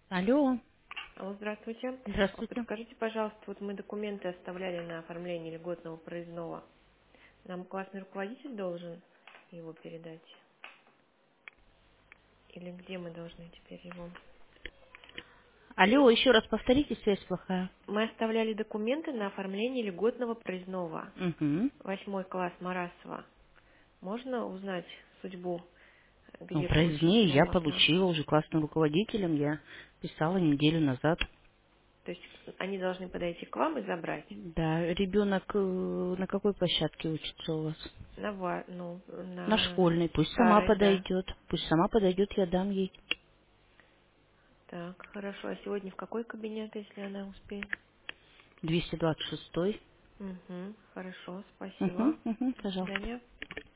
Алло, Алло, здравствуйте. здравствуйте. Подскажите, пожалуйста, вот мы документы оставляли на оформление льготного проездного. Нам классный руководитель должен его передать? Или где мы должны теперь его? Алло, еще раз повторите, связь плохая. Мы оставляли документы на оформление льготного проездного. Угу. 8 класс Марасова. Можно узнать судьбу, Ну, где получить проездные его я можно? получила уже классным руководителем, я писала неделю назад. То есть они должны подойти к вам и забрать? Да, ребенок на какой площадке учится у вас? На На школьной, пусть сама старой, да. подойдет. Пусть сама подойдет, я дам ей. Так, хорошо. А сегодня в какой кабинет, если она успеет? 226. Угу, хорошо, Угу, спасибо. угу, До пожалуйста. свидания.